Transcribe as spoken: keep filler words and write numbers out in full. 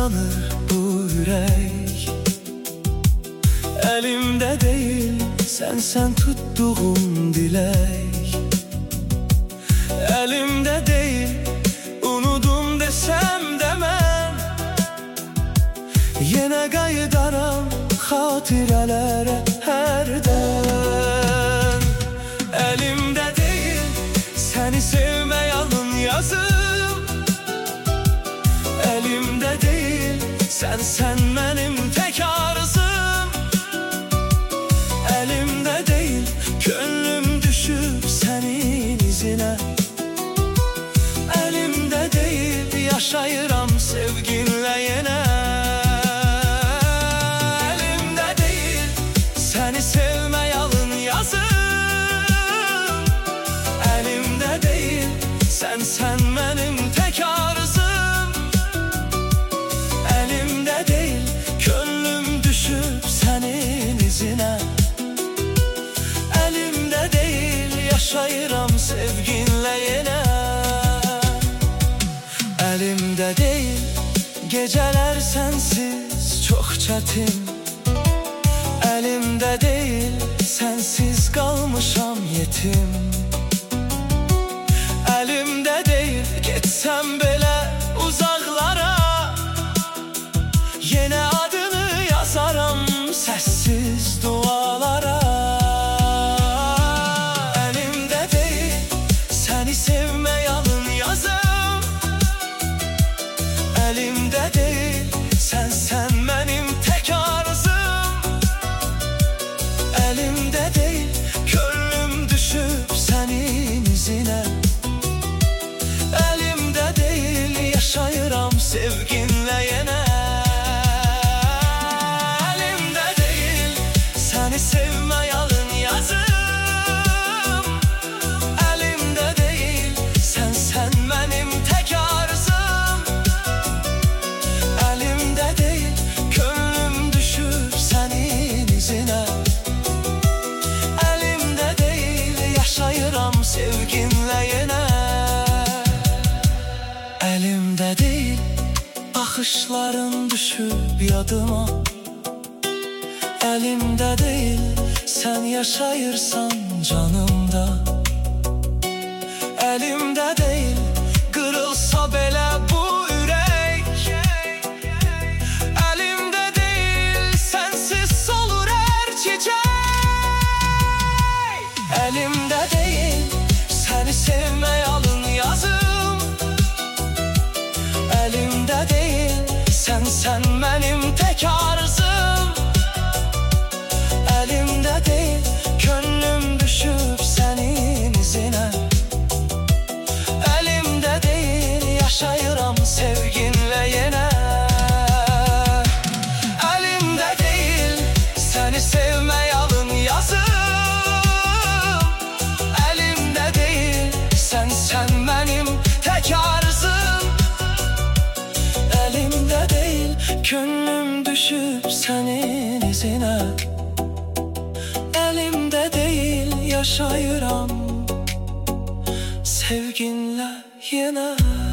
yanır bu yürek. Elimde değil sen sen tuttuğum dilek. Elimde değil unudum desem demem. Yine qayıdaram xatirələrə hərdən. Elimde değil seni sevmək alın yazım. Elimde değil sen sen benim tek arzım. Elimde değil gönlüm düşüp senin izine. Elimde değil yaşayıram sevginle yine. Elimde değil seni sevmək alın yazım. Elimde değil sen sen benim tek arzım. Elimde değil gönlüm düşüp senin izine. Elimde değil yaşayıram sevginle yine. Elimde değil geceler sensiz çok çetin. Elimde değil sensiz kalmışam yetim. Elimde değil getsem bile uzaklara. Yine adını yazaram sessiz dualara. Elimde değil seni sevmək alın yazım. Elimde değil sen sen benim tek arzım. Elimde değil gönlüm düşüp senin izine. Elimde değil yaşayıram sevginle yine. Elimde değil seni sevmək alın yazım. Elimde değil sen sen benim tek arzım. Elimde değil gönlüm düşüp senin izine. Elimde değil yaşayıram sevginle yine. Elimde değil bakışların düşüp yadıma. Elimde değil sen yaşayırsan canımda. Elimde değil kırılsa bile bu yürek. Elimde değil sensiz solur her çiçek. Elimde değil seni sevmək alın yazım. Elimde değil sen sen benim tek arzım. Elimde değil gönlüm düşüp senin izine. Elimde değil yaşayıram sevginle yine. Elimde değil seni sevmək alın yazım. Elimde değil sen sen benim tek arzım. Elimde değil gönlüm düşüp senin izine. Elimde değil yaşayıram sevginle yine.